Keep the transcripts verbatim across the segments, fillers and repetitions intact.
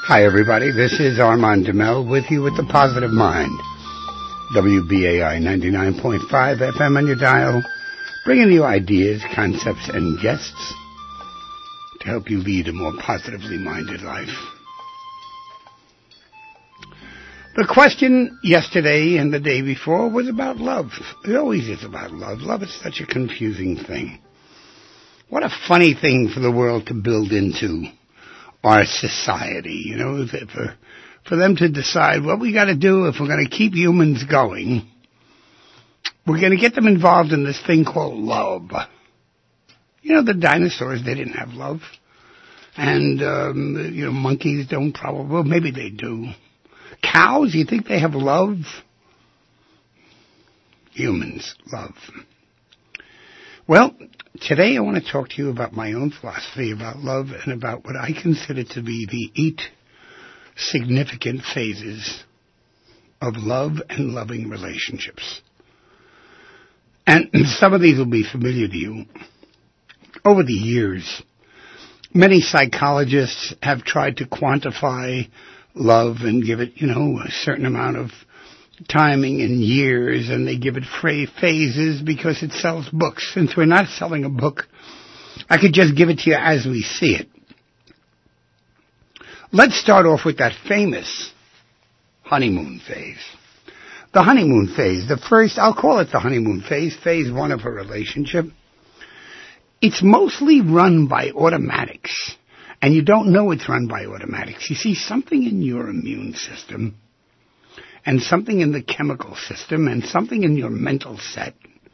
Hi, everybody. This is Armand Duhamel with you with The Positive Mind. W B A I ninety-nine point five F M on your dial, bringing you ideas, concepts, and guests to help you lead a more positively minded life. The question yesterday and the day before was about love. It always is about love. Love is such a confusing thing. What a funny thing for the world to build into our society, you know, for, for them to decide what we got to do if we're going to keep humans going. We're going to get them involved in this thing called love. You know, the dinosaurs, they didn't have love. And, um, you know, monkeys don't probably, well, maybe they do. Cows, you think they have love? Humans love. Well, today I want to talk to you about my own philosophy about love and about what I consider to be the eight significant phases of love and loving relationships. And some of these will be familiar to you. Over the years, many psychologists have tried to quantify love and give it, you know, a certain amount of timing in years, and they give it phases because it sells books. Since we're not selling a book, I could just give it to you as we see it. Let's start off with that famous honeymoon phase. The honeymoon phase, the first, I'll call it the honeymoon phase, phase one of a relationship. It's mostly run by automatics, and you don't know it's run by automatics. You see, something in your immune system and something in the chemical system, and something in your mental set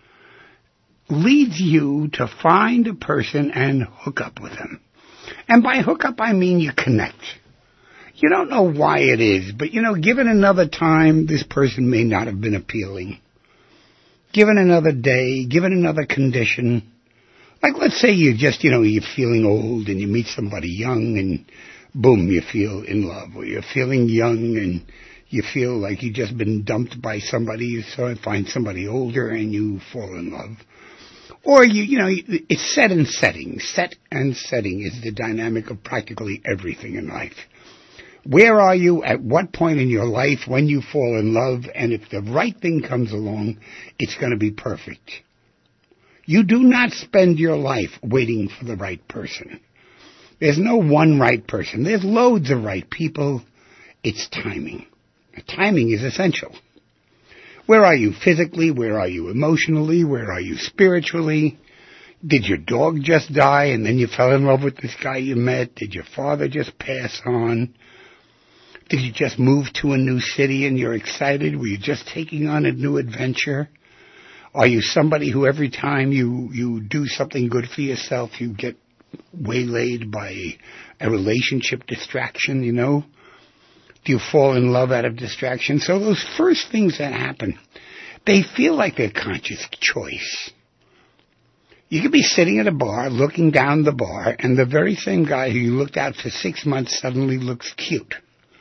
leads you to find a person and hook up with them. And by hook up, I mean you connect. You don't know why it is, but, you know, given another time, this person may not have been appealing. Given another day, given another condition. Like, let's say you just, you know, you're feeling old and you meet somebody young and boom, you feel in love. Or you're feeling young and you feel like you've just been dumped by somebody, so find somebody older and you fall in love. Or, you you know, it's set and setting. Set and setting is the dynamic of practically everything in life. Where are you at what point in your life when you fall in love, and if the right thing comes along, it's going to be perfect. You do not spend your life waiting for the right person. There's no one right person. There's loads of right people. It's timing. Timing is essential. Where are you physically? Where are you emotionally? Where are you spiritually? Did your dog just die and then you fell in love with this guy you met? Did your father just pass on? Did you just move to a new city and you're excited? Were you just taking on a new adventure? Are you somebody who every time you, you do something good for yourself, you get waylaid by a relationship distraction, you know? Do you fall in love out of distraction? So those first things that happen, they feel like their conscious choice. You could be sitting at a bar, looking down the bar, and the very same guy who you looked at for six months suddenly looks cute.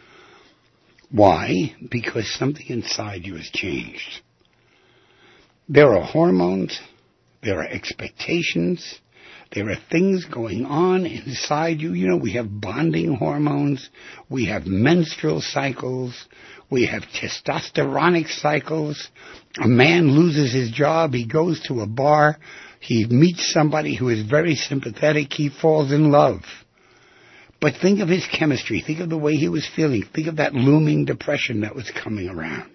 Why? Because something inside you has changed. There are hormones, there are expectations, there are things going on inside you. You know, we have bonding hormones, we have menstrual cycles, we have testosteronic cycles. A man loses his job, he goes to a bar, he meets somebody who is very sympathetic, he falls in love. But think of his chemistry, think of the way he was feeling, think of that looming depression that was coming around.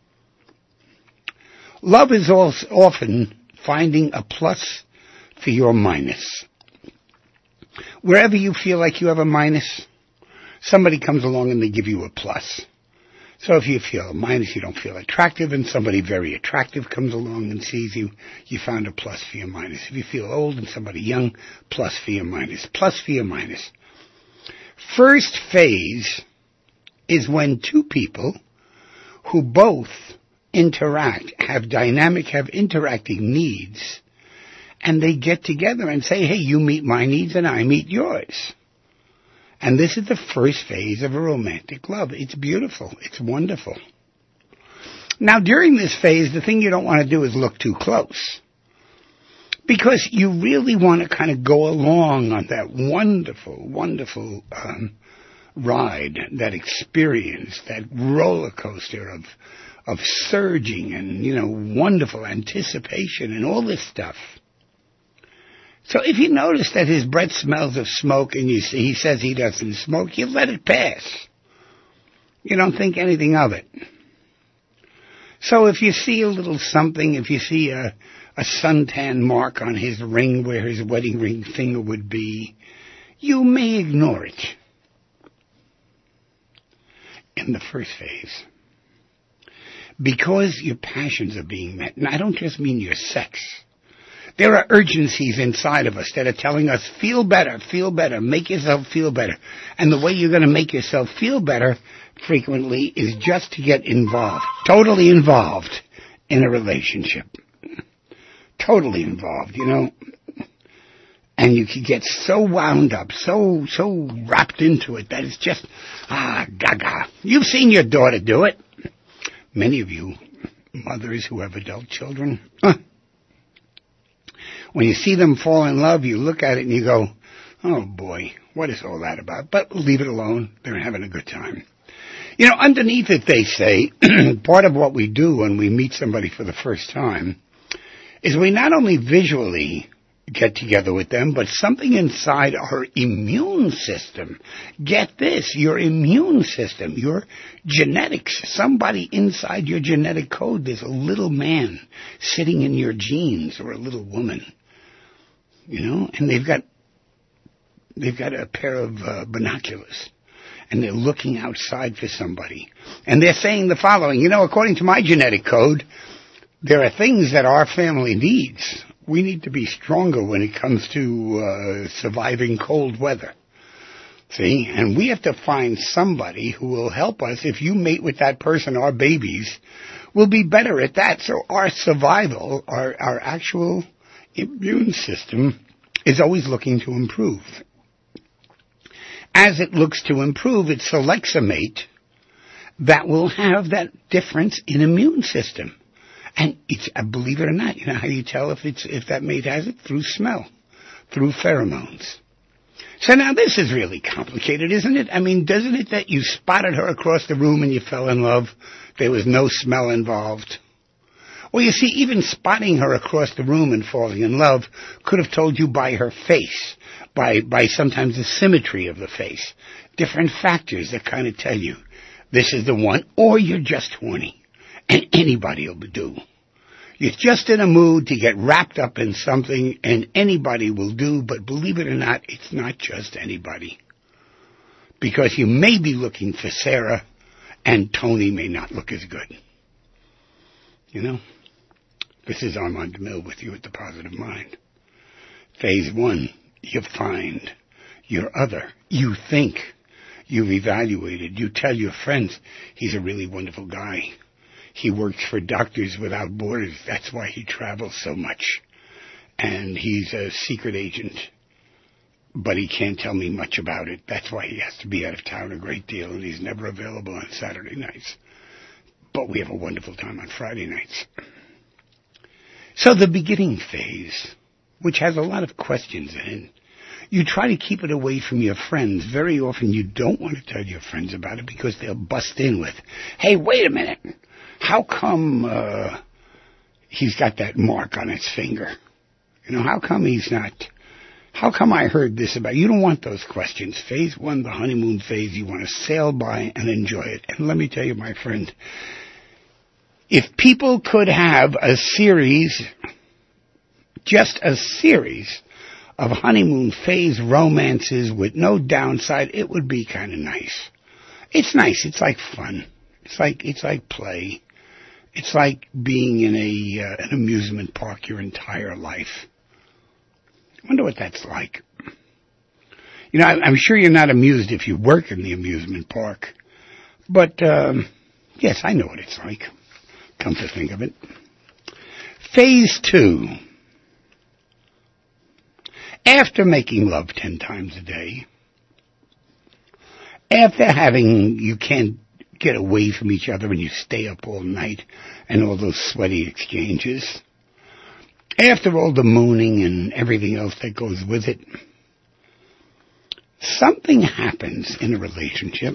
Love is also often finding a plus for your minus. Wherever you feel like you have a minus, somebody comes along and they give you a plus. So if you feel a minus, you don't feel attractive, and somebody very attractive comes along and sees you, you found a plus for your minus. If you feel old and somebody young, plus for your minus, plus for your minus. First phase is when two people who both interact, have dynamic, have interacting needs, and they get together and say, hey, you meet my needs and I meet yours. And this is the first phase of a romantic love. It's beautiful. It's wonderful. Now, during this phase, the thing you don't want to do is look too close. because you really want to kind of go along on that wonderful, wonderful um, ride, that experience, that roller coaster of of surging and, you know, wonderful anticipation and all this stuff. So if you notice that his breath smells of smoke and you see, he says he doesn't smoke, you let it pass. You don't think anything of it. So if you see a little something, if you see a, a suntan mark on his ring where his wedding ring finger would be, you may ignore it. In the first phase, because your passions are being met, and I don't just mean your sex. There are urgencies inside of us that are telling us, feel better, feel better, make yourself feel better. And the way you're going to make yourself feel better frequently is just to get involved, totally involved in a relationship. Totally involved, you know. And you can get so wound up, so, so wrapped into it that it's just, ah, gaga. You've seen your daughter do it. Many of you mothers who have adult children, huh. When you see them fall in love, you look at it and you go, oh boy, what is all that about? But leave it alone. They're having a good time. You know, underneath it, they say, part of what we do when we meet somebody for the first time is we not only visually get together with them, but something inside our immune system. Get this, your immune system, your genetics, somebody inside your genetic code, there's a little man sitting in your genes or a little woman, you know, and they've got, they've got a pair of uh, binoculars and they're looking outside for somebody. And they're saying the following, you know, according to my genetic code, there are things that our family needs. We need to be stronger when it comes to uh, surviving cold weather. See? And we have to find somebody who will help us. If you mate with that person, our babies will be better at that. So our survival, our, our actual immune system is always looking to improve. As it looks to improve, it selects a mate that will have that difference in immune system. And it's, uh, believe it or not, you know how you tell if it's if that mate has it? Through smell, through pheromones. So now this is really complicated, isn't it? I mean, doesn't it that you spotted her across the room and you fell in love? There was no smell involved. Well, you see, even spotting her across the room and falling in love could have told you by her face, by by sometimes the symmetry of the face, different factors that kind of tell you this is the one, or you're just horny. And anybody will do. You're just in a mood to get wrapped up in something, and anybody will do, but believe it or not, it's not just anybody. Because you may be looking for Sarah, and Tony may not look as good. You know? This is Armand DeMille with you at The Positive Mind. Phase one, you find your other. You think. You've evaluated. You tell your friends, he's a really wonderful guy. He works for Doctors Without Borders. That's why he travels so much. And he's a secret agent. But he can't tell me much about it. That's why he has to be out of town a great deal, and he's never available on Saturday nights. But we have a wonderful time on Friday nights. So the beginning phase, which has a lot of questions in it, you try to keep it away from your friends. Very often you don't want to tell your friends about it because they'll bust in with, hey, wait a minute. How come uh, he's got that mark on his finger? You know, how come he's not... How come I heard this about... You don't want those questions. Phase one, the honeymoon phase, you want to sail by and enjoy it. And let me tell you, my friend, if people could have a series, just a series of honeymoon phase romances with no downside, it would be kind of nice. It's nice. It's like fun. It's like it's like play. It's like being in a uh, an amusement park your entire life. I wonder what that's like. You know, I, I'm sure you're not amused if you work in the amusement park. But, um, yes, I know what it's like, come to think of it. Phase two. After making love ten times a day, after having, you can't get away from each other and you stay up all night and all those sweaty exchanges, after all the mooning and everything else that goes with it, something happens in a relationship,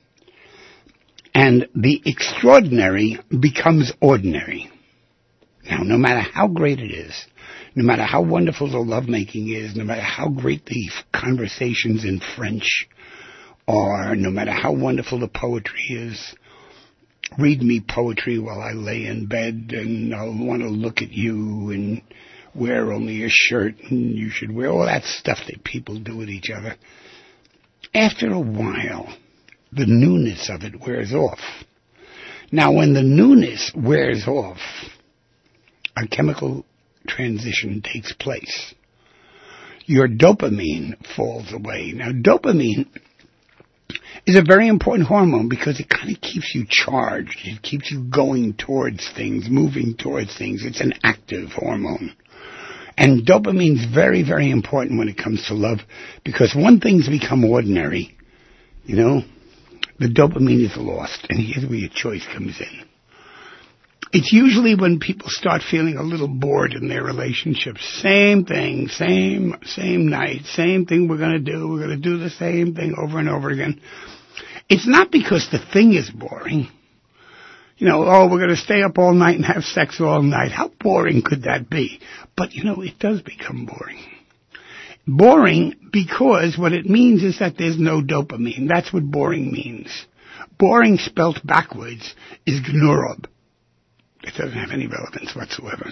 and the extraordinary becomes ordinary. Now, no matter how great it is, no matter how wonderful the lovemaking is, no matter how great the conversations in French are, no matter how wonderful the poetry is, read me poetry while I lay in bed and I'll want to look at you and wear only a shirt and you should wear all that stuff that people do with each other. After a while, the newness of it wears off. Now, when the newness wears off, a chemical transition takes place. Your dopamine falls away. Now, dopamine is a very important hormone because it kind of keeps you charged. It keeps you going towards things, moving towards things. It's an active hormone. And dopamine is very, very important when it comes to love because when things become ordinary, you know, the dopamine is lost. And here's where your choice comes in. It's usually when people start feeling a little bored in their relationships. Same thing, same same night, same thing we're going to do. We're going to do the same thing over and over again. It's not because the thing is boring. You know, oh, we're going to stay up all night and have sex all night. How boring could that be? But, you know, it does become boring. Boring because what it means is that there's no dopamine. That's what boring means. Boring spelt backwards is gnurub. It doesn't have any relevance whatsoever.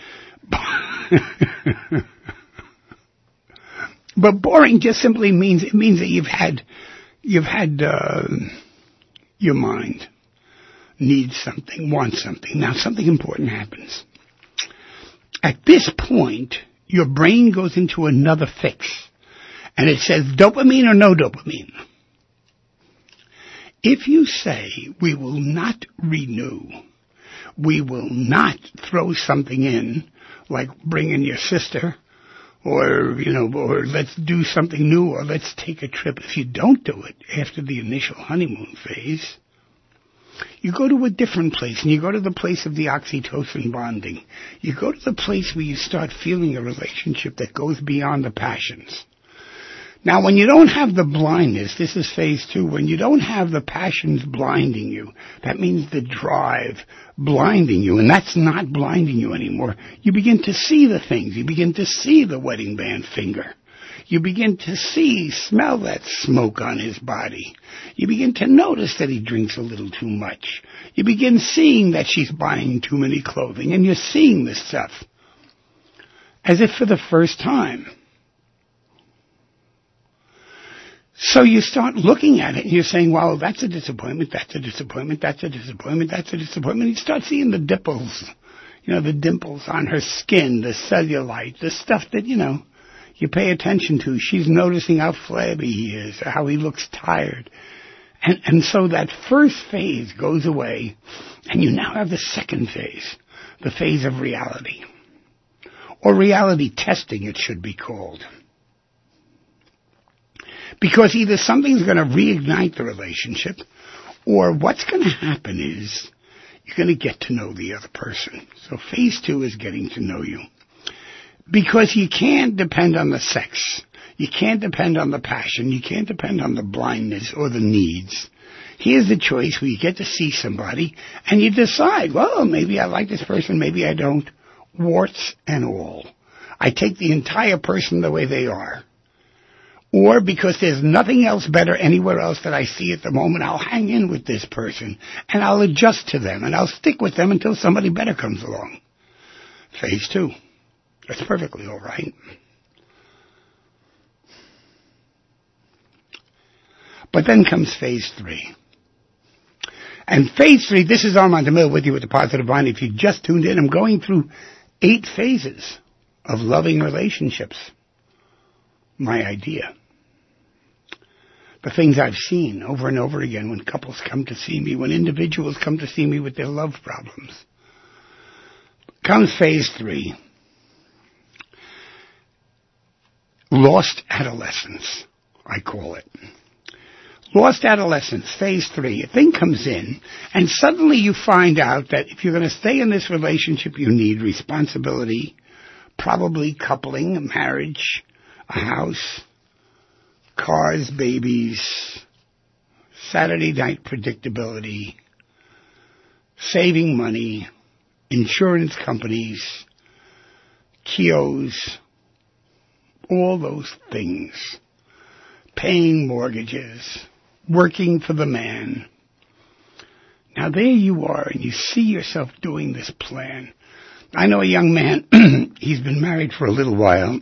But boring just simply means, it means that you've had, you've had, uh, your mind needs something, wants something. Now something important happens. At this point, your brain goes into another fix. And it says dopamine or no dopamine. If you say we will not renew, we will not throw something in, like bring in your sister, or, you know, or let's do something new, or let's take a trip. If you don't do it after the initial honeymoon phase, you go to a different place, and you go to the place of the oxytocin bonding. You go to the place where you start feeling a relationship that goes beyond the passions. Now, when you don't have the blindness, this is phase two, when you don't have the passions blinding you, that means the drive blinding you, and that's not blinding you anymore. You begin to see the things. You begin to see the wedding band finger. You begin to see, smell that smoke on his body. You begin to notice that he drinks a little too much. You begin seeing that she's buying too many clothing, and you're seeing this stuff as if for the first time. So you start looking at it and you're saying, well, that's a disappointment, that's a disappointment, that's a disappointment, that's a disappointment. You start seeing the dimples, you know, the dimples on her skin, the cellulite, the stuff that, you know, you pay attention to. She's noticing how flabby he is, how he looks tired. And, and so that first phase goes away and you now have the second phase, the phase of reality. Or reality testing, it should be called. Because either something's going to reignite the relationship, or what's going to happen is you're going to get to know the other person. So phase two is getting to know you. Because you can't depend on the sex. You can't depend on the passion. You can't depend on the blindness or the needs. Here's the choice where you get to see somebody and you decide, well, maybe I like this person, maybe I don't. Warts and all. I take the entire person the way they are. Or because there's nothing else better anywhere else that I see at the moment, I'll hang in with this person, and I'll adjust to them, and I'll stick with them until somebody better comes along. Phase two. That's perfectly all right. But then comes phase three. And phase three, this is Armand DeMille with you with the Positive Mind. If you just tuned in, I'm going through eight phases of loving relationships. My idea. The things I've seen over and over again when couples come to see me, when individuals come to see me with their love problems. Comes phase three. Lost adolescence, I call it. Lost adolescence, phase three. A thing comes in, and suddenly you find out that if you're going to stay in this relationship, you need responsibility, probably coupling, a marriage, a house, cars, babies, Saturday night predictability, saving money, insurance companies, kiosks, all those things, paying mortgages, working for the man. Now there you are, and you see yourself doing this plan. I know a young man, he's been married for a little while.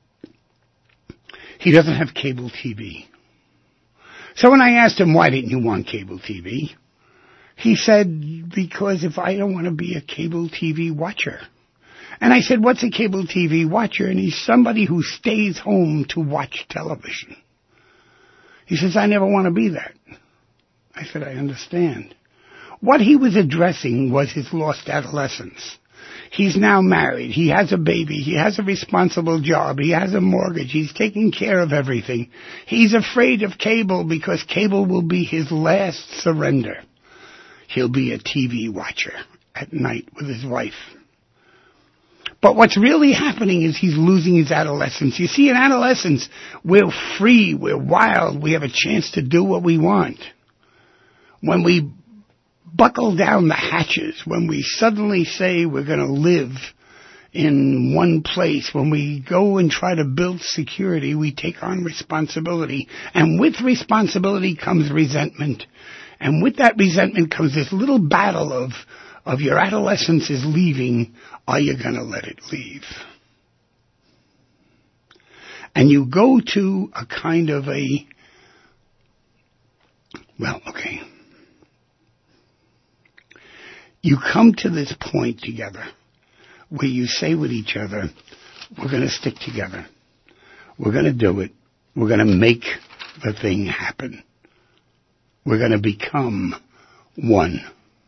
He doesn't have cable T V. So when I asked him, why didn't you want cable T V? He said, because if I don't want to be a cable T V watcher. And I said, what's a cable T V watcher? And he's somebody who stays home to watch television. He says, I never want to be that. I said, I understand. What he was addressing was his lost adolescence. He's now married. He has a baby. He has a responsible job. He has a mortgage. He's taking care of everything. He's afraid of cable because cable will be his last surrender. He'll be a T V watcher at night with his wife. But what's really happening is he's losing his adolescence. You see, in adolescence, we're free, we're wild, we have a chance to do what we want. When we buckle down the hatches, when we suddenly say we're going to live in one place, when we go and try to build security, we take on responsibility. And with responsibility comes resentment. And with that resentment comes this little battle of, of your adolescence is leaving. Are you going to let it leave? And you go to a kind of a, well, okay. You come to this point together where you say with each other, we're going to stick together. We're going to do it. We're going to make the thing happen. We're going to become one.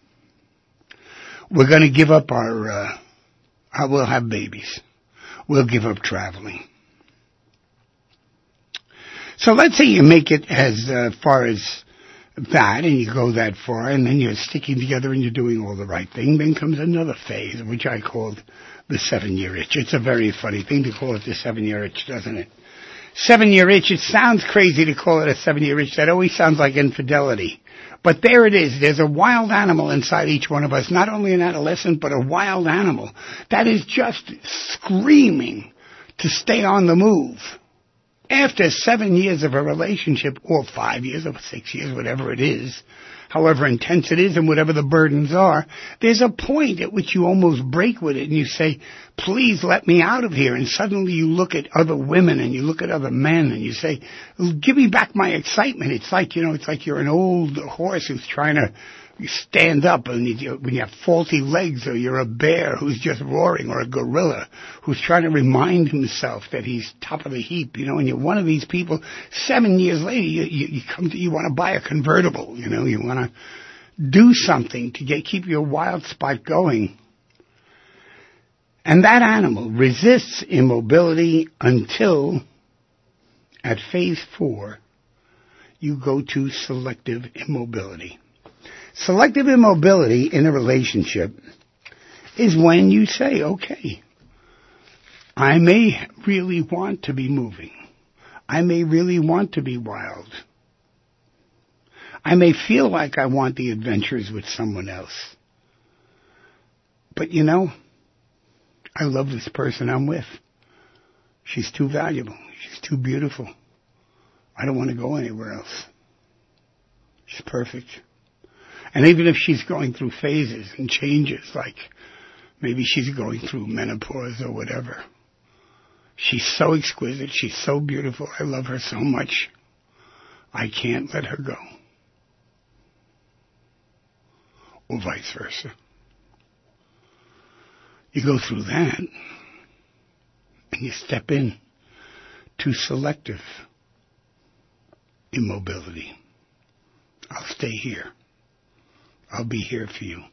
We're going to give up our, uh, our, we'll have babies. We'll give up traveling. So let's say you make it as uh, far as that, and you go that far, and then you're sticking together and you're doing all the right thing. Then comes another phase, which I called the seven-year itch. It's a very funny thing to call it the seven-year itch, doesn't it? Seven-year itch, it sounds crazy to call it a seven-year itch. That always sounds like infidelity. But there it is. There's a wild animal inside each one of us, not only an adolescent, but a wild animal that is just screaming to stay on the move. After seven years of a relationship, or five years, or six years, whatever it is, however intense it is and whatever the burdens are, there's a point at which you almost break with it and you say, please let me out of here. And suddenly you look at other women and you look at other men and you say, give me back my excitement. It's like, you know, it's like you're an old horse who's trying to stand up and you, when you have faulty legs, or you're a bear who's just roaring, or a gorilla who's trying to remind himself that he's top of the heap, you know, and you're one of these people. Seven years later, you, you, you come to, you want to buy a convertible, you know, you want to do something to get, keep your wild spot going. And that animal resists immobility until at phase four, you go to selective immobility. Selective immobility in a relationship is when you say, okay, I may really want to be moving. I may really want to be wild. I may feel like I want the adventures with someone else. But you know, I love this person I'm with. She's too valuable. She's too beautiful. I don't want to go anywhere else. She's perfect. And even if she's going through phases and changes, like maybe she's going through menopause or whatever, she's so exquisite, she's so beautiful, I love her so much, I can't let her go. Or vice versa. You go through that, and you step in to selective immobility. I'll stay here. I'll be here for you.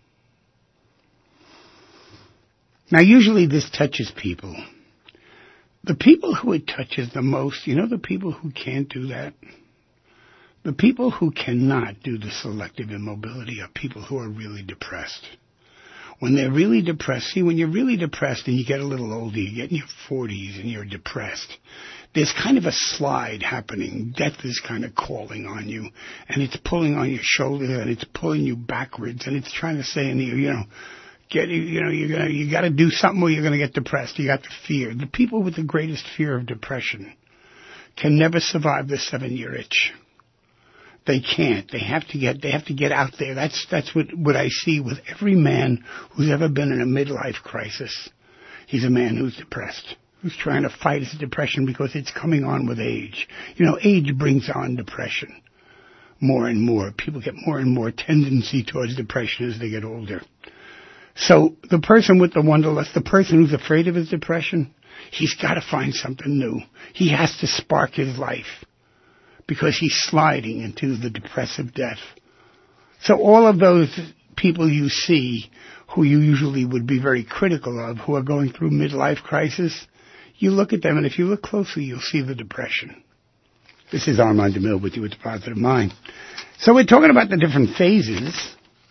Now, usually this touches people. The people who it touches the most, you know the people who can't do that? The people who cannot do the selective immobility are people who are really depressed. when they're really depressed. See, when you're really depressed and you get a little older, you get in your forties and you're depressed, there's kind of a slide happening. Death is kind of calling on you, and it's pulling on your shoulder, and it's pulling you backwards, and it's trying to say, you you know, get you know, you're gonna you got to do something or you're gonna get depressed. You got the fear. The people with the greatest fear of depression can never survive the seven-year itch. They can't. They have to get. They have to get out there. That's that's what what I see with every man who's ever been in a midlife crisis. He's a man who's depressed, who's trying to fight his depression because it's coming on with age. You know, age brings on depression more and more. People get more and more tendency towards depression as they get older. So the person with the wanderlust, the person who's afraid of his depression, he's got to find something new. He has to spark his life, because he's sliding into the depressive death. So all of those people you see who you usually would be very critical of, who are going through midlife crisis, you look at them, and if you look closely, you'll see the depression. This is Armand DeMille with you with the Positive Mind. So we're talking about the different phases.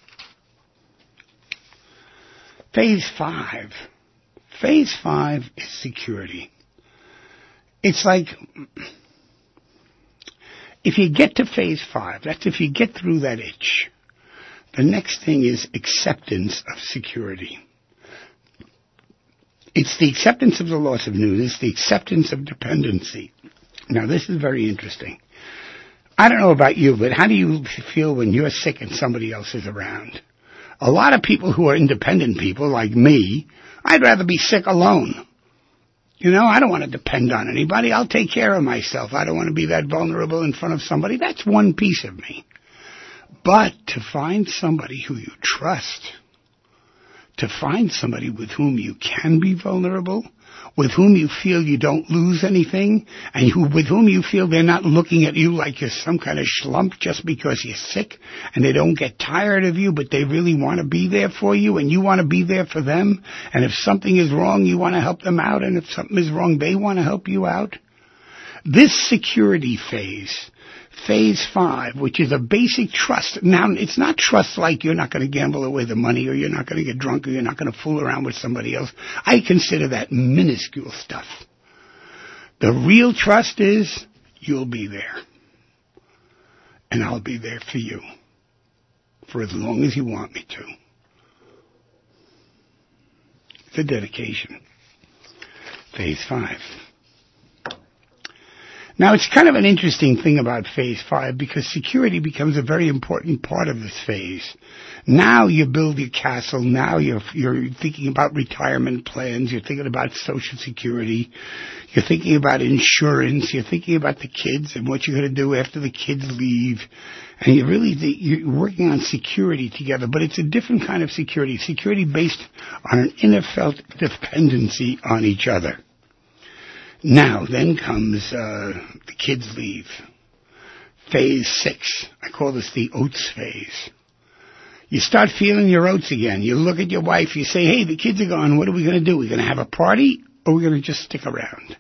Phase five. Phase five is security. It's like, if you get to phase five, that's if you get through that itch, the next thing is acceptance of security. It's the acceptance of the loss of news. It's the acceptance of dependency. Now, this is very interesting. I don't know about you, but how do you feel when you're sick and somebody else is around? A lot of people who are independent people, like me, I'd rather be sick alone. You know, I don't want to depend on anybody. I'll take care of myself. I don't want to be that vulnerable in front of somebody. That's one piece of me. But to find somebody who you trust, to find somebody with whom you can be vulnerable, with whom you feel you don't lose anything, and who, with whom you feel they're not looking at you like you're some kind of schlump just because you're sick, and they don't get tired of you, but they really want to be there for you, and you want to be there for them, and if something is wrong, you want to help them out, and if something is wrong, they want to help you out. This security phase, phase five, which is a basic trust. Now, it's not trust like you're not going to gamble away the money, or you're not going to get drunk, or you're not going to fool around with somebody else. I consider that minuscule stuff. The real trust is you'll be there. And I'll be there for you for as long as you want me to. It's a dedication. Phase five. Now, it's kind of an interesting thing about phase five, because security becomes a very important part of this phase. Now you build your castle. Now you're, you're thinking about retirement plans. You're thinking about Social Security. You're thinking about insurance. You're thinking about the kids and what you're going to do after the kids leave. And you're really, you're working on security together, but it's a different kind of security. Security based on an inner felt dependency on each other. Now, then comes uh, the kids leave. Phase six. I call this the oats phase. You start feeling your oats again. You look at your wife. You say, hey, the kids are gone. What are we going to do? We're going to have a party, or we're going to just stick around?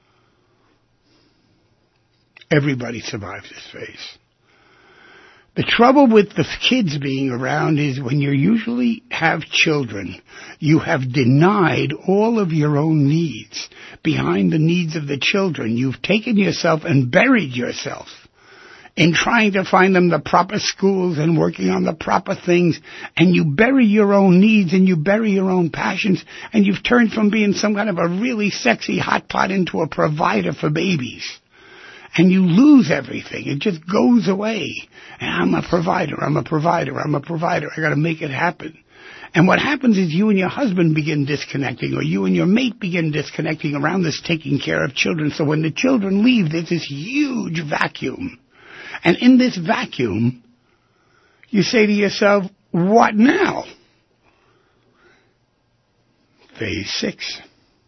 Everybody survives this phase. The trouble with the kids being around is when you usually have children, you have denied all of your own needs. Behind the needs of the children, you've taken yourself and buried yourself in trying to find them the proper schools and working on the proper things, and you bury your own needs and you bury your own passions, and you've turned from being some kind of a really sexy hot pot into a provider for babies. And you lose everything. It just goes away. And I'm a provider, I'm a provider, I'm a provider. I got to make it happen. And what happens is you and your husband begin disconnecting, or you and your mate begin disconnecting around this taking care of children. So when the children leave, there's this huge vacuum. And in this vacuum, you say to yourself, what now? Phase six.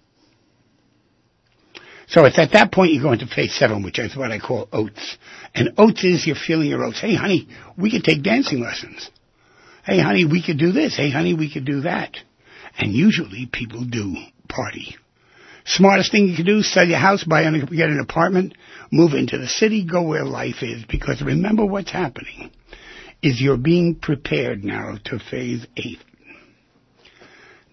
So it's at that point you go into phase seven, which is what I call oats. And oats is you're feeling your oats. Hey, honey, we could take dancing lessons. Hey, honey, we could do this. Hey, honey, we could do that. And usually people do party. Smartest thing you can do, sell your house, buy an, get an apartment, move into the city, go where life is. Because remember what's happening is you're being prepared now to phase eight.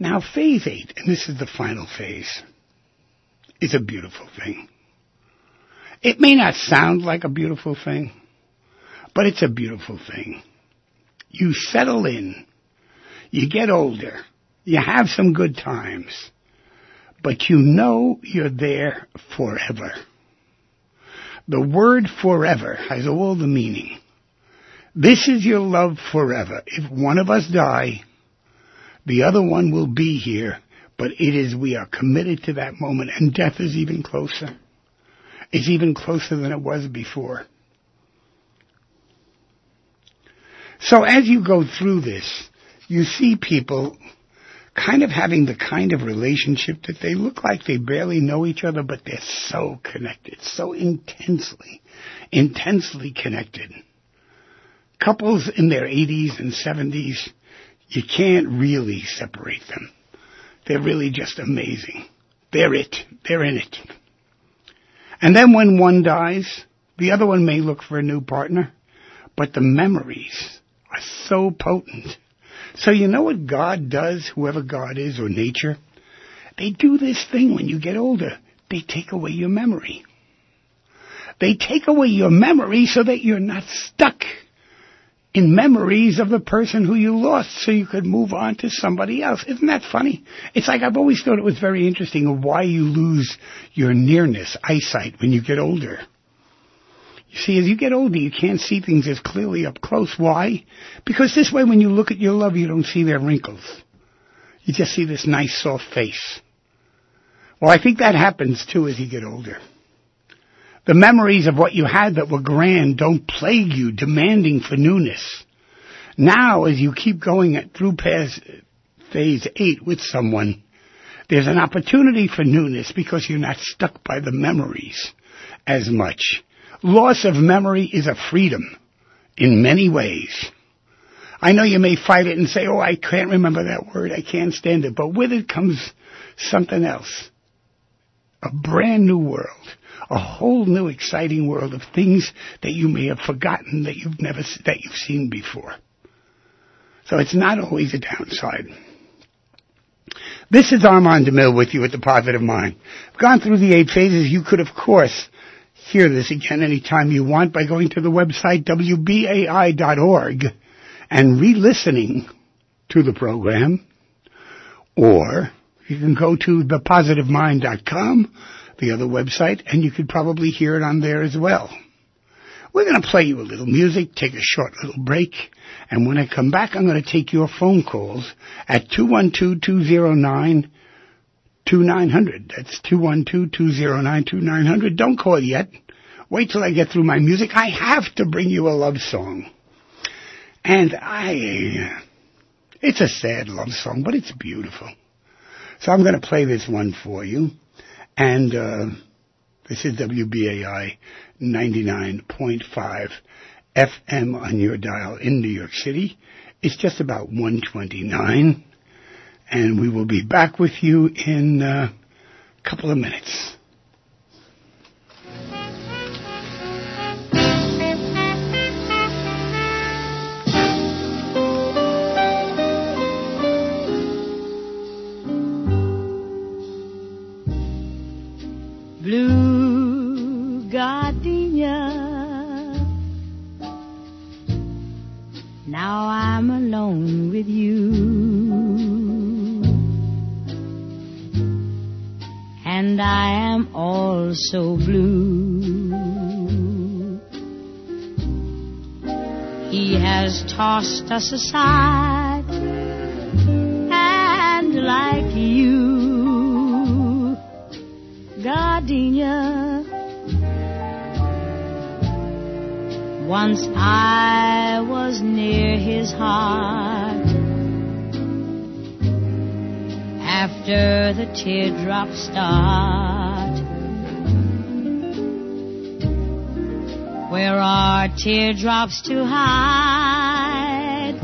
Now, phase eight, and this is the final phase, is a beautiful thing. It may not sound like a beautiful thing, but it's a beautiful thing. You settle in, you get older, you have some good times, but you know you're there forever. The word forever has all the meaning. This is your love forever. If one of us die, the other one will be here, but it is, we are committed to that moment, and death is even closer. It's even closer than it was before. So as you go through this, you see people kind of having the kind of relationship that they look like they barely know each other, but they're so connected, so intensely, intensely connected. Couples in their eighties and seventies, you can't really separate them. They're really just amazing. They're it. They're in it. And then when one dies, the other one may look for a new partner, but the memories are so potent. So you know what God does, whoever God is, or nature? They do this thing when you get older. They take away your memory. They take away your memory so that you're not stuck in memories of the person who you lost, so you could move on to somebody else. Isn't that funny? It's like I've always thought it was very interesting of why you lose your nearness, eyesight, when you get older. You see, as you get older, you can't see things as clearly up close. Why? Because this way, when you look at your love, you don't see their wrinkles. You just see this nice, soft face. Well, I think that happens, too, as you get older. The memories of what you had that were grand don't plague you, demanding for newness. Now, as you keep going through past phase eight with someone, there's an opportunity for newness because you're not stuck by the memories as much. Loss of memory is a freedom in many ways. I know you may fight it and say, oh, I can't remember that word, I can't stand it, but with it comes something else. A brand new world. A whole new exciting world of things that you may have forgotten that you've never, that you've seen before. So it's not always a downside. This is Armand DeMille with you at The Positive Mind. I've gone through the eight phases. You could, of course, hear this again anytime you want by going to the website W B A I dot org and re-listening to the program. Or you can go to the positive mind dot com, the other website, and you could probably hear it on there as well. We're going to play you a little music, take a short little break, and when I come back, I'm going to take your phone calls at two one two, two zero nine, two nine zero zero. That's two one two, two zero nine, two nine zero zero. Don't call yet. Wait till I get through my music. I have to bring you a love song. And I, it's a sad love song, but it's beautiful. So I'm going to play this one for you. And uh, this is W B A I ninety-nine point five F M on your dial in New York City. It's just about one twenty-nine, and we will be back with you in uh, a couple of minutes. Blue gardenia, now I'm alone with you, and I am also blue. He has tossed us aside, and like you, gardenia, once I was near his heart. After the teardrops start, where are teardrops to hide?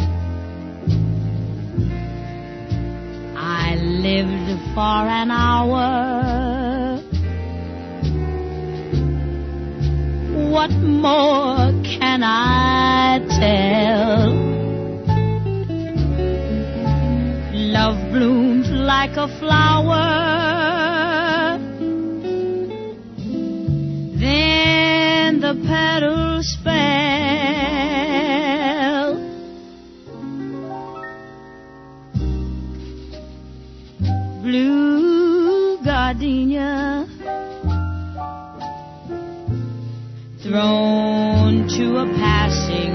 I lived for an hour. What more can I tell? Love bloomed like a flower. Then the petals fell. Blue gardenia thrown to a passing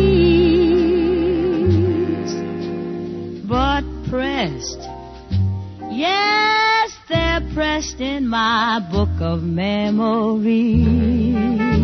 breeze, but pressed, yes, they're pressed in my book of memories.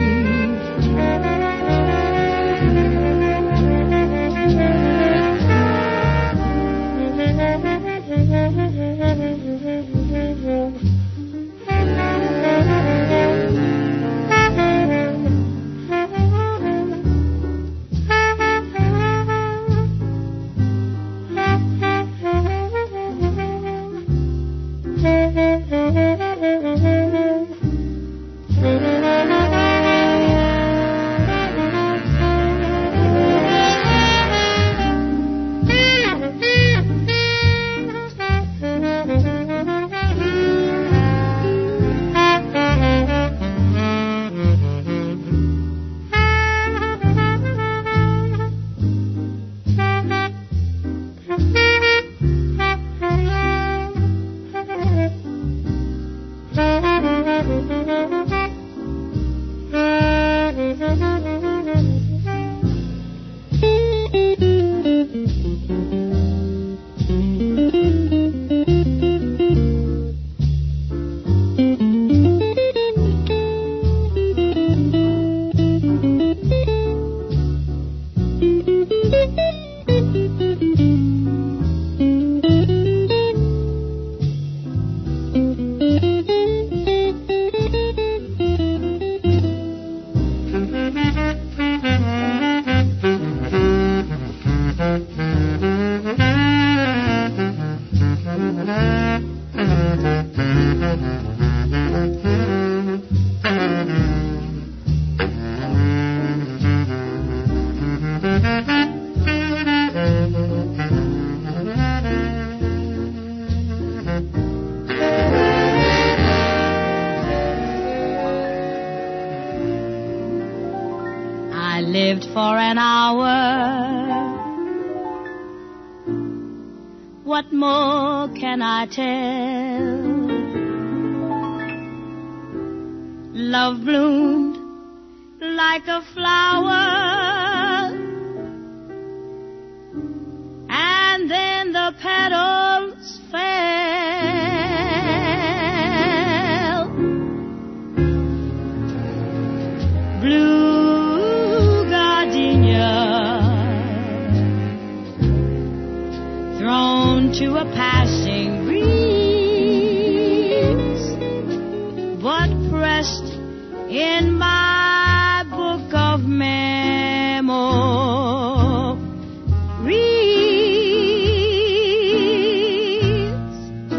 For an hour, what more can I tell? Love bloomed like a flower, and then the petals fell. Blue thrown to a passing breeze, but pressed in my book of memories,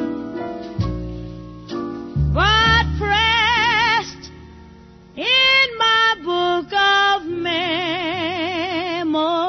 but pressed in my book of memories.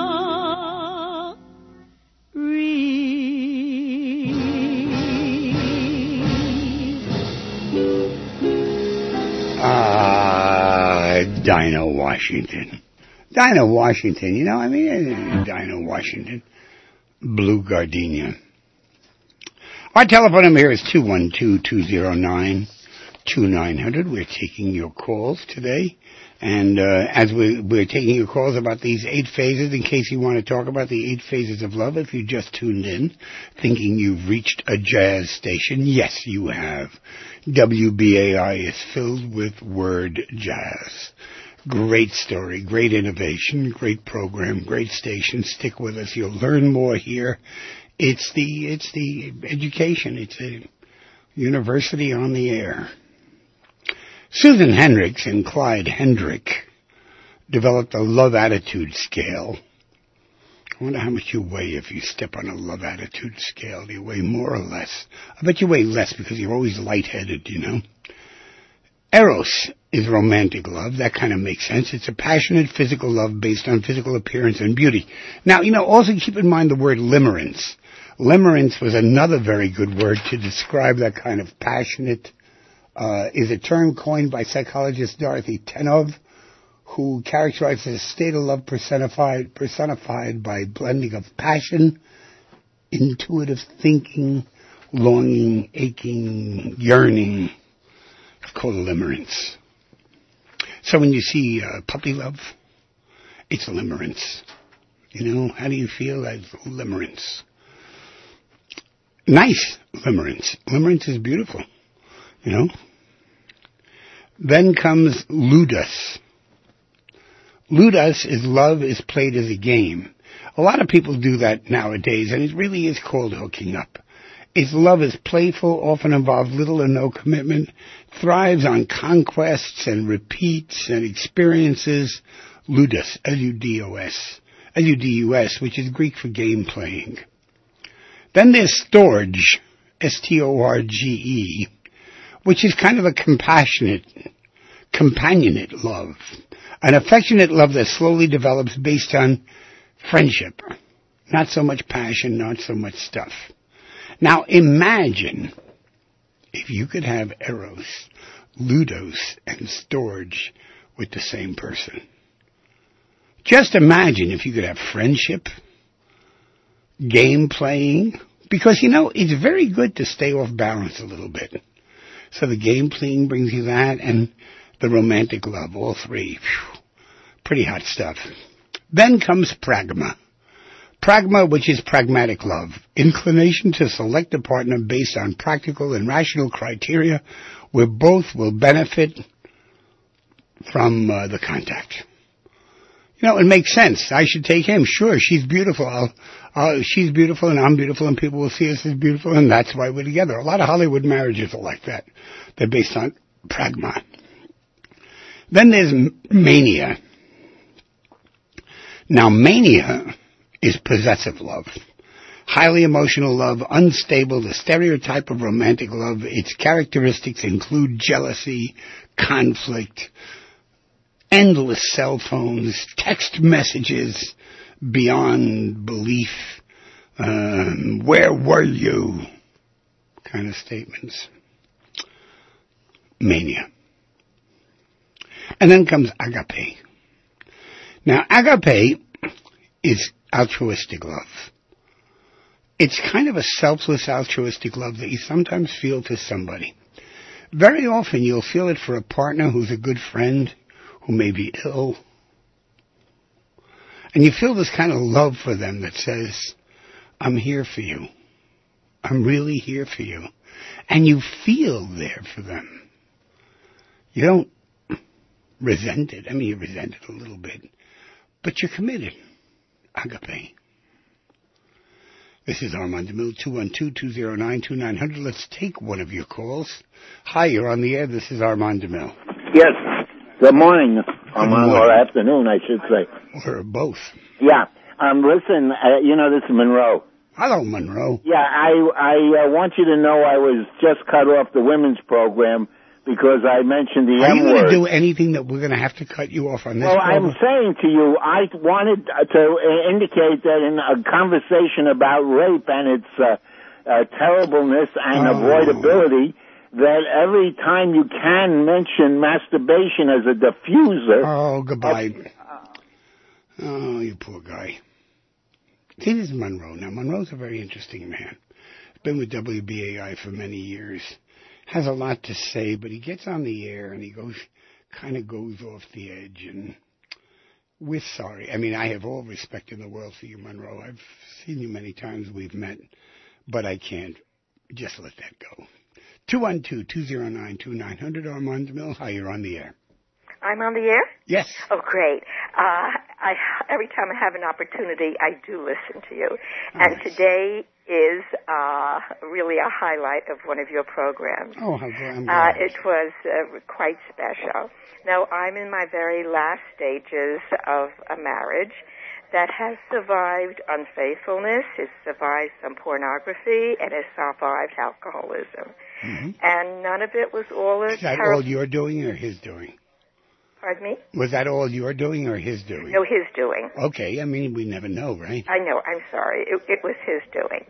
Dinah Washington. Dinah Washington, you know, I mean, Dinah Washington. Blue Gardenia. Our telephone number here is two one two, two zero nine, two nine zero zero. We're taking your calls today. And uh, as we, we're taking your calls about these eight phases, in case you want to talk about the eight phases of love, if you just tuned in, thinking you've reached a jazz station, yes, you have. W B A I is filled with word jazz. Great story, great innovation, great program, great station. Stick with us. You'll learn more here. It's the, it's the education. It's a university on the air. Susan Hendricks and Clyde Hendrick developed a love attitude scale. I wonder how much you weigh if you step on a love attitude scale. Do you weigh more or less? I bet you weigh less because you're always lightheaded, you know. Eros is romantic love. That kind of makes sense. It's a passionate physical love based on physical appearance and beauty. Now, you know, also keep in mind the word limerence. Limerence was another very good word to describe that kind of passionate, uh, is a term coined by psychologist Dorothy Tenov, who characterizes a state of love personified, personified by blending of passion, intuitive thinking, longing, aching, yearning. It's called limerence. So when you see uh, puppy love, it's limerence. You know, how do you feel? As limerence. Nice limerence. Limerence is beautiful, you know. Then comes ludus. Ludus is love is played as a game. A lot of people do that nowadays, and it really is called hooking up. Its love is playful, often involves little or no commitment, thrives on conquests and repeats and experiences. Ludus, L U D O S, L U D U S, which is Greek for game playing. Then there's storge, S T O R G E, which is kind of a compassionate, companionate love. An affectionate love that slowly develops based on friendship. Not so much passion, not so much stuff. Now imagine if you could have Eros, Ludos, and Storge with the same person. Just imagine if you could have friendship, game playing, because, you know, it's very good to stay off balance a little bit. So the game playing brings you that, and the romantic love, all three. Whew, pretty hot stuff. Then comes pragma. Pragma, which is pragmatic love, inclination to select a partner based on practical and rational criteria where both will benefit from uh, the contact. You know, it makes sense. I should take him. Sure, she's beautiful. I'll, I'll, she's beautiful and I'm beautiful and people will see us as beautiful and that's why we're together. A lot of Hollywood marriages are like that. They're based on pragma. Then there's mania. Now, mania is possessive love. Highly emotional love, unstable, the stereotype of romantic love. Its characteristics include jealousy, conflict, endless cell phones, text messages beyond belief, um, where were you kind of statements. Mania. And then comes agape. Now, agape is altruistic love. It's kind of a selfless altruistic love that you sometimes feel for somebody. Very often you'll feel it for a partner who's a good friend, who may be ill. And you feel this kind of love for them that says, I'm here for you. I'm really here for you. And you feel there for them. You don't resent it. I mean, you resent it a little bit. But you're committed. Agape. This is Armand DeMille, two one two, two zero nine, two nine zero zero. Let's take one of your calls. Hi, you're on the air. This is Armand DeMille. Yes. Good morning, Armand, or afternoon, I should say. Or both. Yeah. Um, listen, uh, you know, this is Monroe. Hello, Monroe. Yeah, I, I uh, want you to know I was just cut off the women's program because I mentioned the Are M you word. going to do anything that we're going to have to cut you off on this Well, program? I'm saying to you, I wanted to indicate that in a conversation about rape and its uh, uh, terribleness and Oh. avoidability, that every time you can mention masturbation as a diffuser... Oh, goodbye. Oh, you poor guy. See, this is Monroe. Now, Monroe's a very interesting man. He's been with W B A I for many years. Has a lot to say, but he gets on the air and he goes, kind of goes off the edge, and we're sorry. I mean, I have all respect in the world for you, Monroe. I've seen you many times. We've met, but I can't just let that go. two one two, two zero nine, two nine zero zero, Armand DeMille. Hi, you're on the air. I'm on the air? Yes. Oh, great. Uh, I, every time I have an opportunity, I do listen to you. And Nice. today is uh, really a highlight of one of your programs. Oh, how glad I'm Uh, glad. it was uh, quite special. Now, I'm in my very last stages of a marriage that has survived unfaithfulness, has survived some pornography, and has survived alcoholism. Mm-hmm. And none of it was all a Is that terrible... all you're doing or his doing? Pardon me? Was that all you're doing or his doing? No, his doing. Okay, I mean, we never know, right? I know, I'm sorry. It, it was his doing.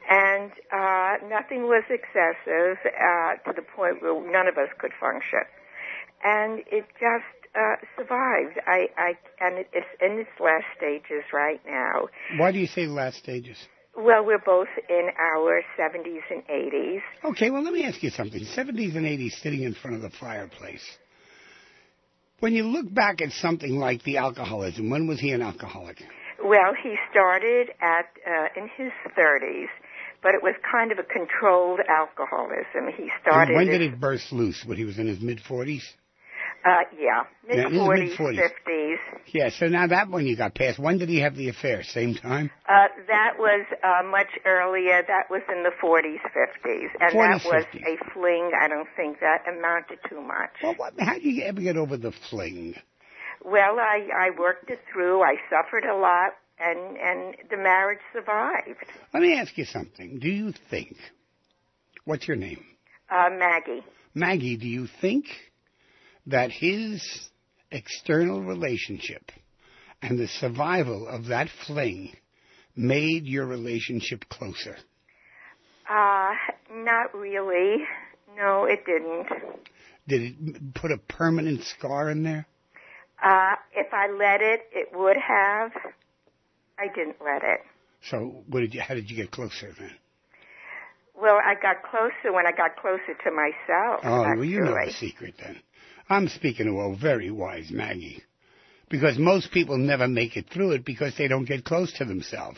And uh, nothing was excessive uh, to the point where none of us could function. And it just uh, survived. I, I, and it, it's in its last stages right now. Why do you say last stages? Well, we're both in our seventies and eighties. Okay, well, let me ask you something. seventies and eighties sitting in front of the fireplace. When you look back at something like the alcoholism, when was he an alcoholic? Well, he started at uh, in his thirties, but it was kind of a controlled alcoholism. He started... And when did it burst loose? When he was in his mid-forties? Uh, yeah, mid-forties, mid-forties. fifties. Yeah, so now that one you got past. When did he have the affair? Same time? Uh, that was uh, much earlier. That was in the forties, fifties. And forties, that was fifties. a fling. I don't think that amounted too much. Well, what, how did you ever get over the fling? Well, I, I worked it through. I suffered a lot, and, and the marriage survived. Let me ask you something. Do you think, what's your name? Uh, Maggie. Maggie, do you think that his external relationship and the survival of that fling made your relationship closer? Uh, not really. No, it didn't. Did it put a permanent scar in there? Uh, if I let it, it would have. I didn't let it. So what did you, how did you get closer then? Well, I got closer when I got closer to myself. Oh, actually. well, you know the secret then. I'm speaking to a very wise Maggie. Because most people never make it through it because they don't get close to themselves.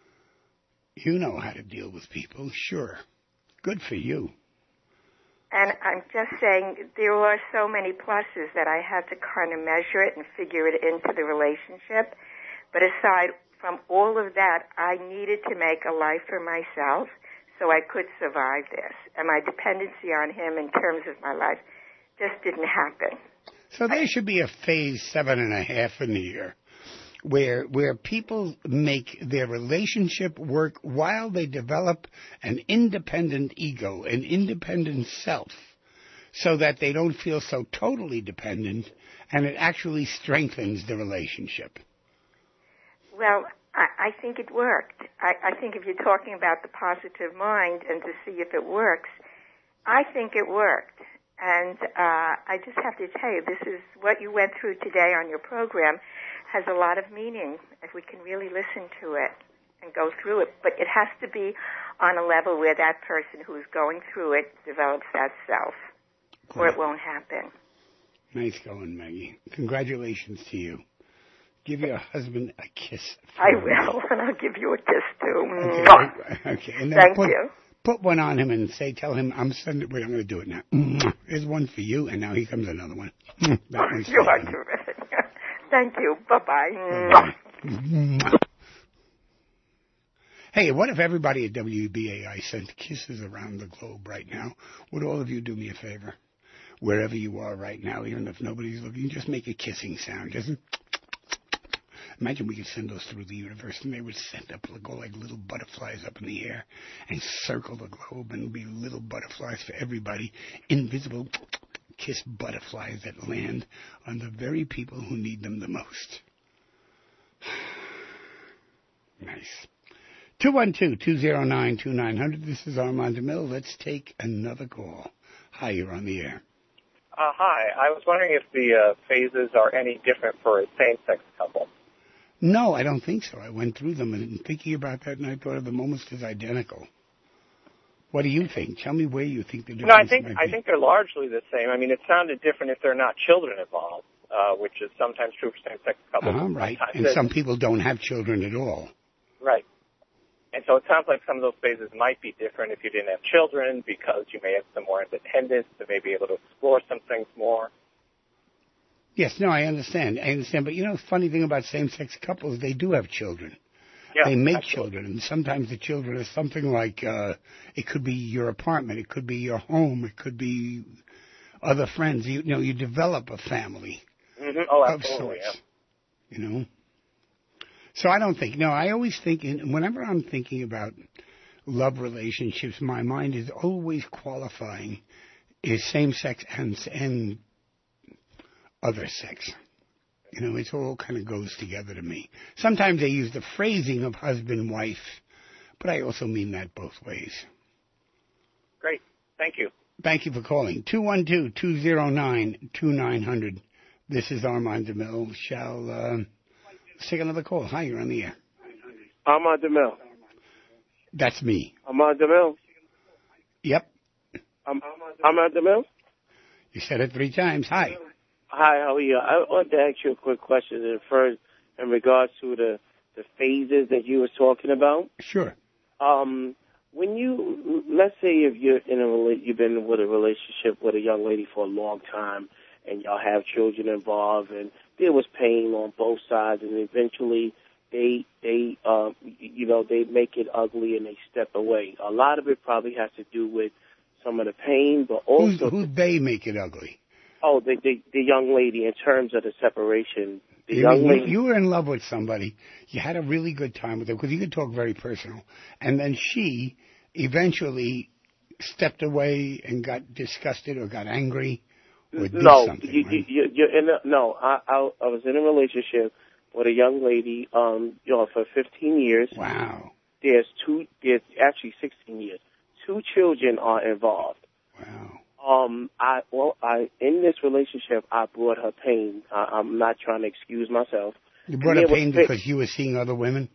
You know how to deal with people, sure. Good for you. And I'm just saying there were so many pluses that I had to kind of measure it and figure it into the relationship. But aside from all of that, I needed to make a life for myself so I could survive this. And my dependency on him in terms of my life just didn't happen. So there should be a phase seven and a half in the year where where people make their relationship work while they develop an independent ego, an independent self, so that they don't feel so totally dependent, and it actually strengthens the relationship. Well, I, I think it worked. I, I think if you're talking about the positive mind and to see if it works, I think it worked. And uh, I just have to tell you, this is what you went through today on your program has a lot of meaning if we can really listen to it and go through it. But it has to be on a level where that person who is going through it develops that self, Great. Or it won't happen. Nice going, Maggie. Congratulations to you. Give your husband a kiss. I will, and I'll give you a kiss, too. Okay. okay. And then Thank put, you. Put one on him and say, tell him, I'm sending, wait, I'm going to do it now. Here's one for you, and now here comes another one. That one's you are him. terrific. Thank you. Bye-bye. Bye-bye. Hey, what if everybody at W B A I sent kisses around the globe right now? Would all of you do me a favor? Wherever you are right now, even if nobody's looking, just make a kissing sound. Just imagine we could send those through the universe, and they would send up, go like little butterflies up in the air and circle the globe, and be little butterflies for everybody, invisible kiss butterflies that land on the very people who need them the most. Nice. two one two, two zero nine, two nine zero zero. This is Armand DeMille. Let's take another call. Hi, you're on the air. Uh, hi. I was wondering if the uh, phases are any different for a same-sex couple. No, I don't think so. I went through them, and thinking about that, and I thought of them almost as identical. What do you think? Tell me where you think the difference No, I think might I be. think they're largely the same. I mean, it sounded different if there are not children involved, uh, which is sometimes true for same-sex couples. Uh-huh, right. Sometimes And it- some people don't have children at all. Right. And so it sounds like some of those phases might be different if you didn't have children because you may have some more independence to maybe be able to explore some things more. Yes, no, I understand. I understand. But, you know, the funny thing about same-sex couples, they do have children. Yeah, they make absolutely. children, and sometimes the children are something like, uh, it could be your apartment, it could be your home, it could be other friends. You, you know, you develop a family Mm-hmm. Oh, of absolutely. sorts, you know. So I don't think, no, I always think, in, whenever I'm thinking about love relationships, my mind is always qualifying is same-sex and, and other sex. You know, it all kind of goes together to me. Sometimes they use the phrasing of husband-wife, but I also mean that both ways. Great. Thank you. Thank you for calling. two one two, two zero nine, two nine zero zero. This is Armand DeMille. Shall uh, let's take another call. Hi, you're on the air. Armand DeMille. That's me. Armand DeMille. Yep. Um, Armand DeMille. You said it three times. Hi. Hi, how are you? I want to ask you a quick question in first in regards to the, the phases that you were talking about. Sure. Um, when you, let's say if you're in a, you've been with a relationship with a young lady for a long time and y'all have children involved and there was pain on both sides and eventually they, they, um, you know, they make it ugly and they step away. A lot of it probably has to do with some of the pain, but also... Who's, who they make it ugly? Oh, the, the the young lady in terms of the separation. The you young mean, lady. You were in love with somebody. You had a really good time with her because you could talk very personal. And then she eventually stepped away and got disgusted or got angry or did no, something. you, right? you, you're in a, no, I, I I was in a relationship with a young lady, um, you know, for fifteen years. Wow. There's two, there's actually sixteen years. Two children are involved. Wow. Um, I well, I in this relationship, I brought her pain. I, I'm not trying to excuse myself. You brought her pain because you were seeing other women?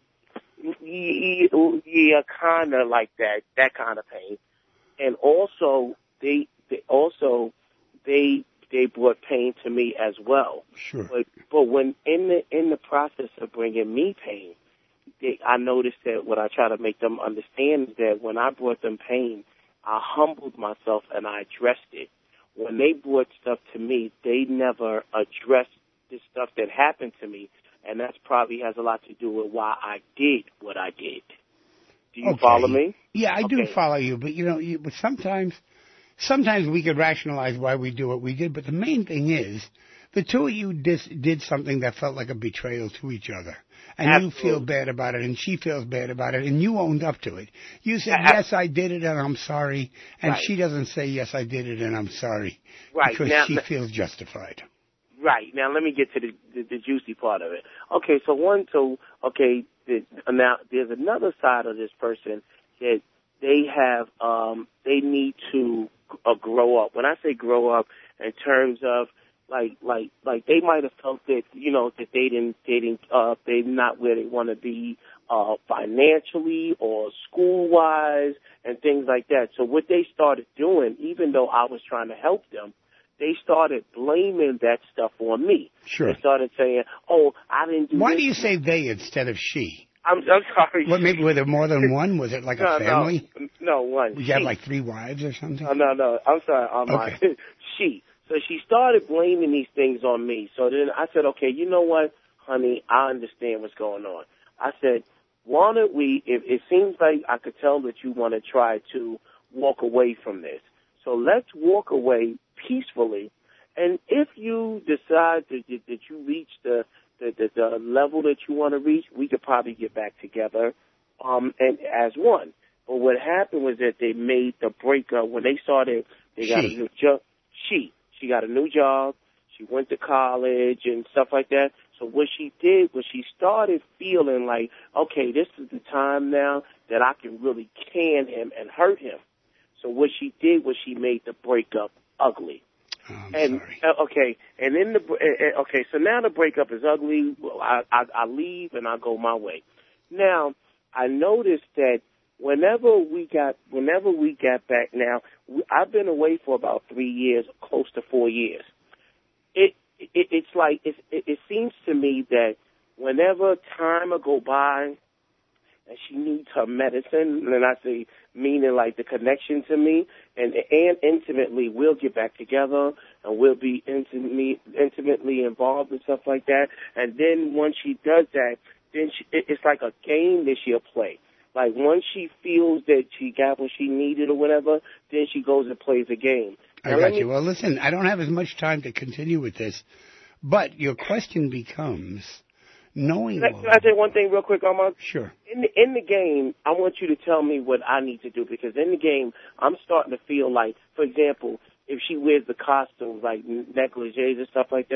Yeah, yeah kind of like that, that kind of pain. And also, they, they also they they brought pain to me as well. Sure. But but when in the in the process of bringing me pain, they, I noticed that what I try to make them understand is that when I brought them pain, I humbled myself and I addressed it. When they brought stuff to me, they never addressed the stuff that happened to me, and that's probably has a lot to do with why I did what I did. Do you okay. follow me? Yeah, I okay. do follow you, but you know, you, but sometimes, sometimes we could rationalize why we do what we did, but the main thing is, the two of you dis, did something that felt like a betrayal to each other. And Absolutely. You feel bad about it, and she feels bad about it, and you owned up to it. You said, uh, yes, I did it, and I'm sorry. And right. she doesn't say, yes, I did it, and I'm sorry. Right. Because now, she feels justified. Right. Now, let me get to the, the, the juicy part of it. Okay, so one, so, okay, the, now, there's another side of this person that they have, um, they need to uh, grow up. When I say grow up in terms of, Like, like, like they might have felt that, you know, that they didn't, they didn't, uh, they're not where they want to be, uh, financially or school-wise and things like that. So what they started doing, even though I was trying to help them, they started blaming that stuff on me. Sure. They started saying, oh, I didn't do Why this. do you say they instead of she? I'm, I'm sorry. What, maybe were there more than one? Was it like no, a family? No, no one. Did you have like three wives or something? No, no, no. I'm sorry. I'm okay. like, she. So she started blaming these things on me. So then I said, okay, you know what, honey, I understand what's going on. I said, why don't we, if it seems like I could tell that you want to try to walk away from this. So let's walk away peacefully. And if you decide that, that you reach the, the, the, the level that you want to reach, we could probably get back together um, and as one. But what happened was that they made the breakup when they started, they got she. a new job. She. She got a new job. She went to college and stuff like that. So what she did was she started feeling like, okay, this is the time now that I can really can him and hurt him. So what she did was she made the breakup ugly. Oh, I'm and sorry. Uh, okay, and then the uh, okay, so now the breakup is ugly. I, I I leave and I go my way. Now I noticed that whenever we got whenever we got back, now we, I've been away for about three years, close to four years. It, it it's like it, it, it seems to me that whenever time will go by and she needs her medicine, and I say meaning like the connection to me, and and intimately we'll get back together and we'll be intimately intimately involved and stuff like that. And then once she does that, then she, it, it's like a game that she'll play. Like once she feels that she got what she needed or whatever, then she goes and plays a game. Now, I got me, you. Well, listen, I don't have as much time to continue with this, but your question becomes, knowing. Can I, can I say one thing real quick, Armand? Sure. In the, in the game, I want you to tell me what I need to do, because in the game, I'm starting to feel like, for example, if she wears the costumes like negligees and stuff like that,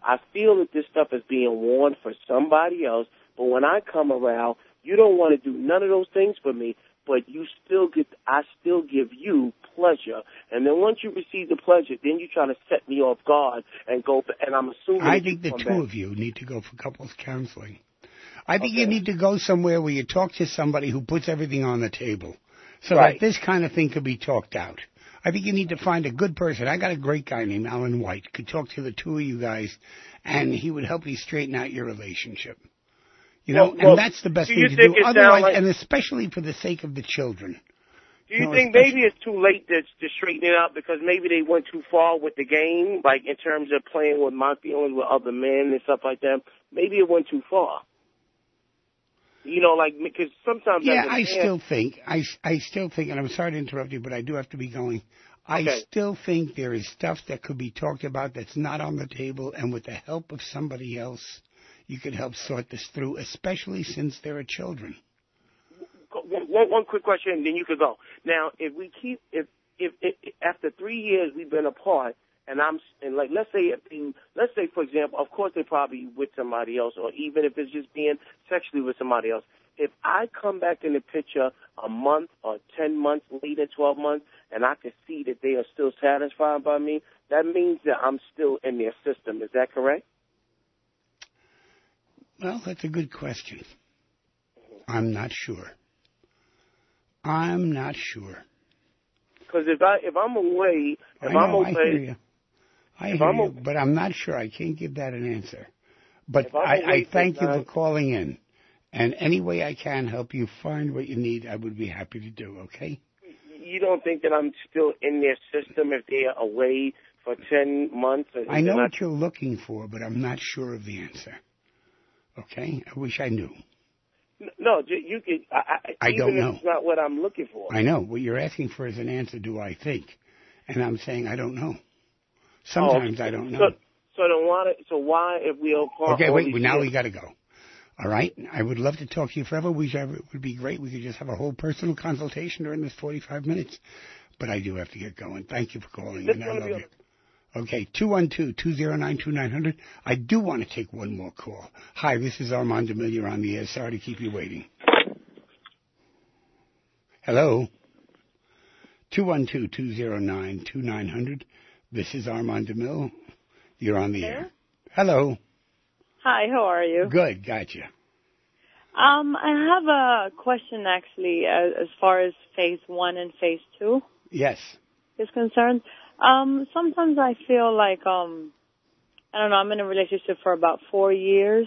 I feel that this stuff is being worn for somebody else, but when I come around, you don't want to do none of those things for me, but you still get, I still give you pleasure. And then once you receive the pleasure, then you try to set me off guard and go, for, and I'm assuming. I think the two back. of you need to go for couples counseling. I think Okay. you need to go somewhere where you talk to somebody who puts everything on the table so Right. that this kind of thing could be talked out. I think you need to find a good person. I got a great guy named Alan White. Could talk to the two of you guys, and he would help you straighten out your relationship. You know, Well, well, and that's the best do thing you to think do. it sound Otherwise, like- and especially for the sake of the children. Do you No, think especially- maybe it's too late to, to straighten it out because maybe they went too far with the game, like in terms of playing with my feelings with other men and stuff like that? Maybe it went too far. You know, like, because sometimes... Yeah, as a I man, still think, I, I still think, and I'm sorry to interrupt you, but I do have to be going. I Okay. still think there is stuff that could be talked about that's not on the table, and with the help of somebody else, you could help sort this through, especially since there are children. One, one quick question, and then you could go. Now, if we keep, if, if, if after three years we've been apart, and I'm, and like, let's say, if you, let's say, for example, of course they're probably with somebody else, or even if it's just being sexually with somebody else. If I come back in the picture a month or ten months later, twelve months, and I can see that they are still satisfied by me, that means that I'm still in their system. Is that correct? Well, that's a good question. I'm not sure. I'm not sure. Because if I if I'm away, if I know, I'm I away, hear you. I if hear I'm you, a- but I'm not sure. I can't give that an answer. But If I'm I, away I thank for you for nine- calling in. And any way I can help you find what you need, I would be happy to do, okay? you don't think that I'm still in their system if they're away for ten months? I know what you're looking for, but I'm not sure of the answer. Okay? I wish I knew. No, you could. I, I, I even don't if know. It's not what I'm looking for. I know. What you're asking for is an answer, do I think? And I'm saying I don't know. Sometimes Oh, I don't know. So, so then why? So why, if we are apart? Okay, all wait. these Well, now years- we got to go. All right? I would love to talk to you forever. We should, it would be great. We could just have a whole personal consultation during this forty-five minutes. But I do have to get going. Thank you for calling. This And I gonna love be you. Okay, two one two, two zero nine, two nine zero zero. I do want to take one more call. Hi, this is Armand DeMille. You're on the air. Sorry to keep you waiting. Hello? two one two, two zero nine, two nine zero zero. This is Armand DeMille. You're on the Hello? air. Hello. Hi, how are you? Good, gotcha. Um, I have a question actually as, as far as phase one and phase two Yes. is concerned. Um, sometimes I feel like, um, I don't know, I'm in a relationship for about four years.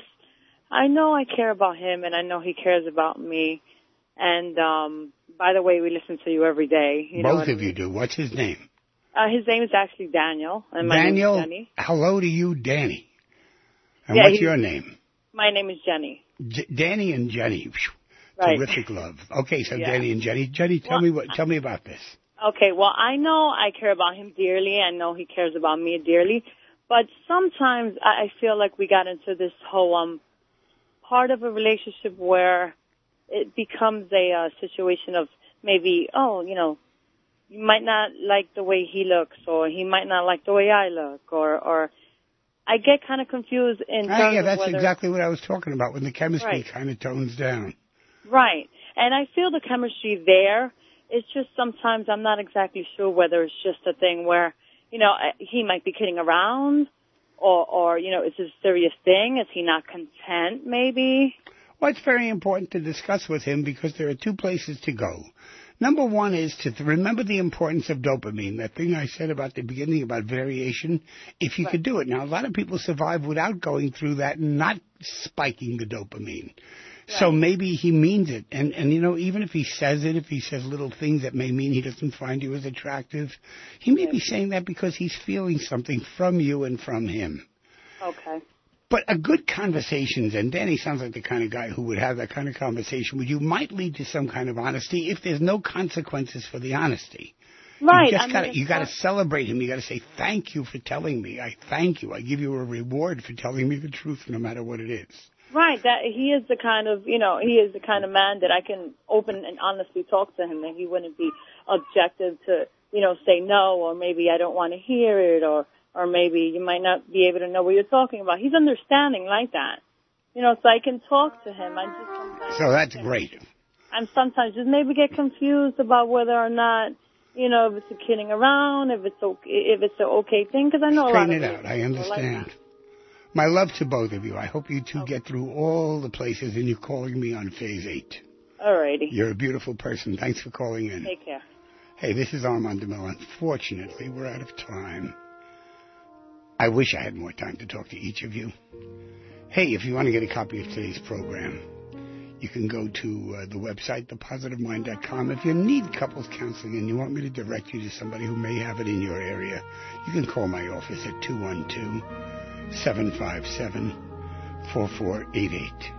I know I care about him and I know he cares about me. And, um, by the way, we listen to you every day. You know Both what of I you mean? do. What's his name? Uh, his name is actually Daniel. And my Daniel. name is Jenny. Hello to you, Danny. And Yeah, what's he's- your name? My name is Jenny. J- Danny and Jenny. Phew. Right. Terrific love. Okay, so Yeah. Danny and Jenny. Jenny, tell Well, me what. Tell me about this. Okay, well, I know I care about him dearly. I know he cares about me dearly. But sometimes I I feel like we got into this whole um part of a relationship where it becomes a uh, situation of maybe, oh, you know, you might not like the way he looks, or he might not like the way I look, or or I get kind of confused in terms Ah, yeah, of that's whether exactly what I was talking about when the chemistry Right. kind of tones down. Right. And I feel the chemistry there. It's just sometimes I'm not exactly sure whether it's just a thing where, you know, I- he might be kidding around or, or, you know, is this a serious thing? Is he not content maybe? Well, it's very important to discuss with him because there are two places to go. Number one is to th- remember the importance of dopamine, that thing I said about the beginning about variation, if you Right. could do it. Now, a lot of people survive without going through that and not spiking the dopamine. So maybe he means it. And, and, you know, even if he says it, if he says little things that may mean he doesn't find you as attractive, he may be saying that because he's feeling something from you and from him. Okay. But a good conversations, and Danny sounds like the kind of guy who would have that kind of conversation with you, might lead to some kind of honesty if there's no consequences for the honesty. Right. You I just mean, gotta, it's you gotta not- celebrate him. You gotta say, thank you for telling me. I thank you. I give you a reward for telling me the truth no matter what it is. Right. That he is the kind of, you know, he is the kind of man that I can open and honestly talk to him, and he wouldn't be objective to, you know, say no, or maybe I don't want to hear it, or, or maybe you might not be able to know what you're talking about. He's understanding like that. You know, so I can talk to him. I just sometimes So that's great. I'm sometimes just maybe get confused about whether or not, you know, if it's a kidding around, if it's okay, if it's an okay thing, because I know Straighten a lot it of out. I understand. Like My love to both of you. I hope you two get through all the places and you're calling me on phase eight. Alrighty. You're a beautiful person. Thanks for calling in. Take care. Hey, this is Armand DeMille. Unfortunately, we're out of time. I wish I had more time to talk to each of you. Hey, if you want to get a copy of today's program, you can go to uh, the website, the positive mind dot com. If you need couples counseling and you want me to direct you to somebody who may have it in your area, you can call my office at two one two, seven five seven, four four eight eight.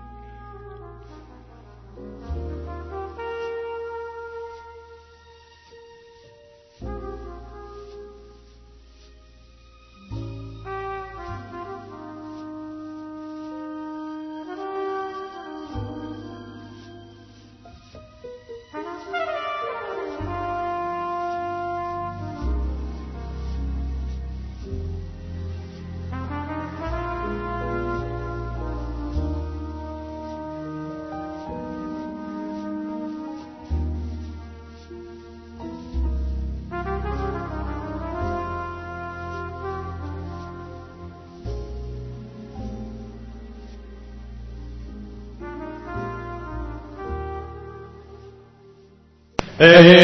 Hey.